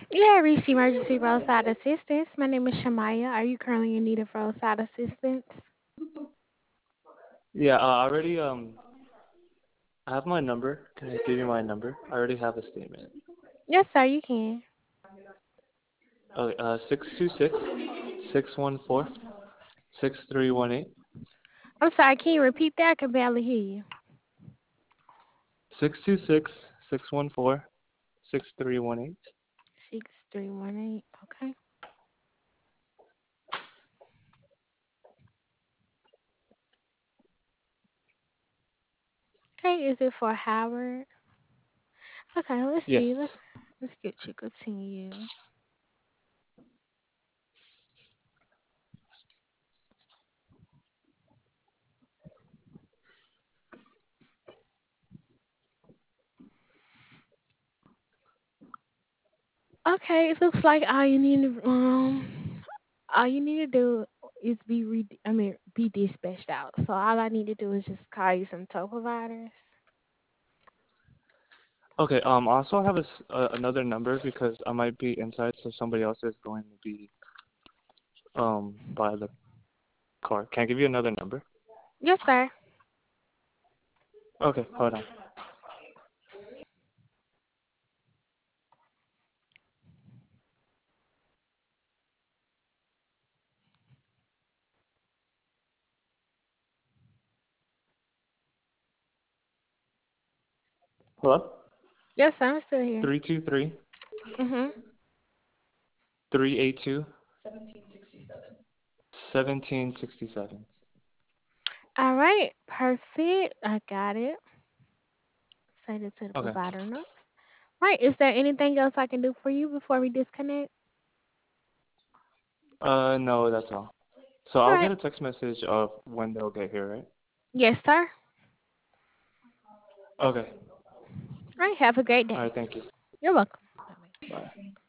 You have reached emergency roadside assistance. My name is Shamaya. Are you currently in need of roadside assistance? Yeah, I already I have my number. Can I give you my number? I already have a statement. Yes, sir, you can. Okay, 626-614-6318. I'm sorry, can you repeat that? I can barely hear you. 626-614-6318. 6318. Okay. Okay, is it for Howard? Okay, let's see. Let's Yes. let's get you continue. Okay, it looks like all you need to do is be dispatched out. So all I need to do is just call you some tow providers. Okay, also have another number because I might be inside, so somebody else is going to be by the car. Can I give you another number? Yes, sir. Okay, hold on. Hello? Yes, sir, I'm still here. 323 Mhm. 382 1767. All right, perfect. I got it. Send it to the Okay. provider notes. Right. Is there anything else I can do for you before we disconnect? No, that's all. So All I'll right. get a text message of when they'll get here, right? Yes, sir. Okay. All right. Have a great All day. right, thank you. You're welcome. Bye. Bye.